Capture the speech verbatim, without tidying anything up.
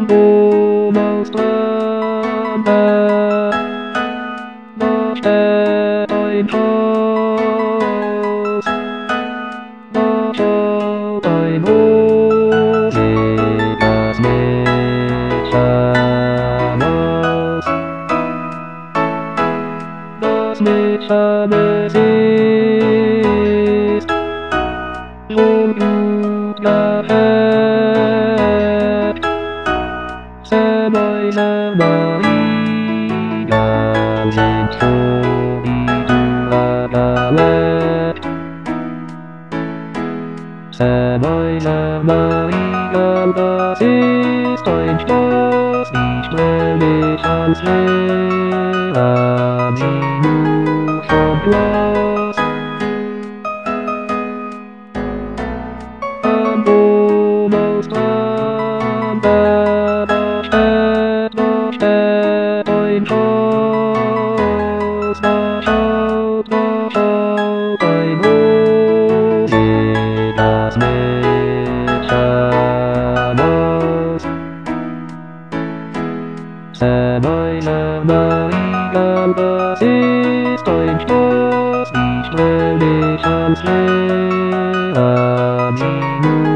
I'm almost done there. The deadline draws. The deadline rolls in as mid-channels. Does mid-channel exist? Won't you get ahead? Semi, semi, goes into the palette. Semi, semi, and assist, I'm just each planet and slay, and you from lost. I'm almost done there, but dead, but dead, I'm close, but out, but out, I'm losing as mid-channels. Semi, semi, and assist, I'm just each planet and slay, and you